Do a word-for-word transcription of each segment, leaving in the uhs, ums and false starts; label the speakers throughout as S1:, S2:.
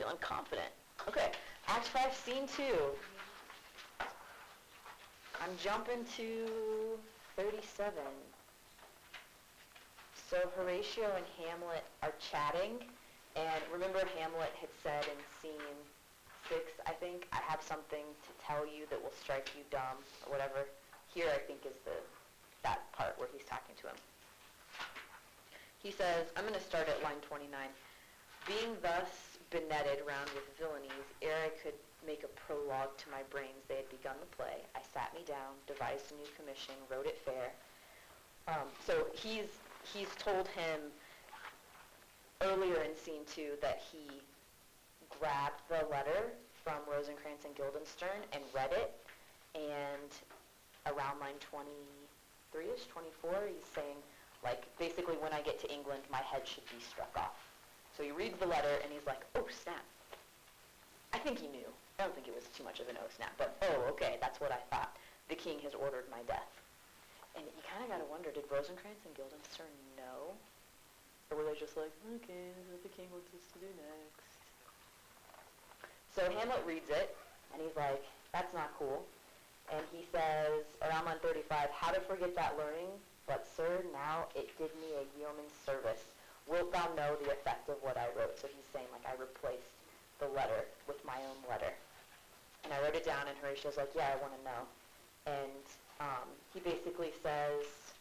S1: feeling confident. Okay, Act five, Scene two. I'm jumping to thirty-seven. So Horatio and Hamlet are chatting, and remember Hamlet had said in Scene six, I think, I have something to tell you that will strike you dumb, or whatever. Here, I think, is the that part where he's talking to him. He says, I'm going to start at line twenty-nine. Being thus benetted round with villainies, ere I could make a prologue to my brains, they had begun the play. I sat me down, devised a new commission, wrote it fair. Um, so he's he's told him earlier in scene two that he grabbed the letter from Rosencrantz and Guildenstern and read it, and around line twenty-three-ish, twenty-four, he's saying, like, basically, when I get to England, my head should be struck off. So he reads the letter, and he's like, oh, snap. I think he knew. I don't think it was too much of an oh, snap, but, oh, okay, that's what I thought. The king has ordered my death. And you kind of got to wonder, did Rosencrantz and Guildenstern know? Or were they just like, okay, this is what the king wants us to do next. So Hamlet reads it, and he's like, that's not cool. And he says, around line thirty-five, how to forget that learning, but sir, now it did me a yeoman's service. Wilt thou know the effect of what I wrote? So he's saying, like, I replaced the letter with my own letter. And I wrote it down, and Horatio's like, yeah, I want to know. And um, he basically says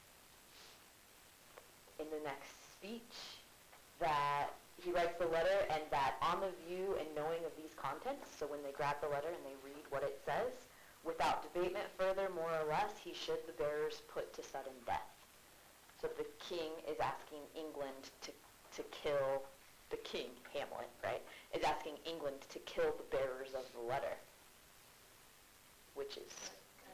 S1: in the next speech that he writes the letter, and that on the view and knowing of these contents, so when they grab the letter and they read what it says, without debatement further, more or less, he should the bearers put to sudden death. So the king is asking England to, to kill, the king, Hamlet, right, is asking England to kill the bearers of the letter, which is,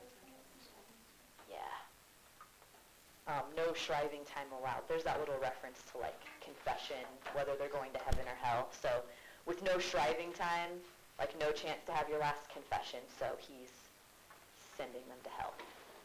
S1: yeah. Um, no shriving time allowed. There's that little reference to, like, confession, whether they're going to heaven or hell. So with no shriving time, like, no chance to have your last confession, so he's sending them to hell.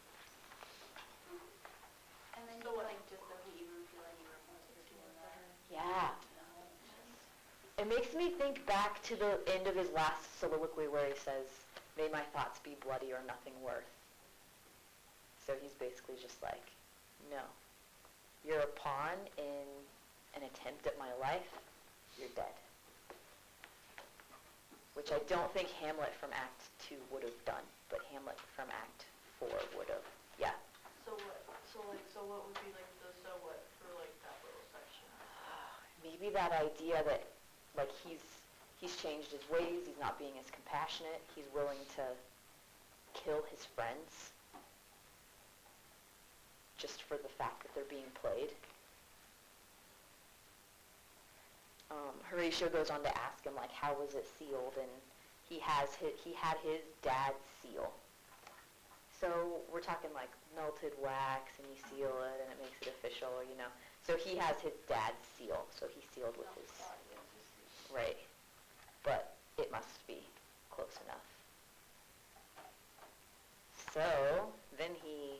S2: And then so you like just so he even feel any remorse for doing that.
S1: Yeah. It makes me think back to the end of his last soliloquy where he says, may my thoughts be bloody or nothing worth. So he's basically just like, no. You're a pawn in an attempt at my life, you're dead. Which I don't think Hamlet from Act two would have done, but Hamlet from Act four would have. Yeah.
S3: So what? So like, so what would be like the so what for like that little section?
S1: Maybe that idea that, like, he's he's changed his ways. He's not being as compassionate. He's willing to kill his friends just for the fact that they're being played. Um, Horatio goes on to ask him, like, how was it sealed? And he has his, he had his dad's seal. So we're talking like melted wax, and you seal it, and it makes it official, you know. So he has his dad's seal, so he sealed with his, right. But it must be close enough. So then he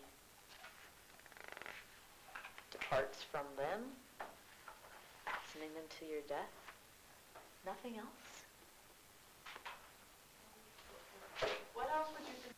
S1: departs from them, sending them to your death. Nothing else.
S3: What else would you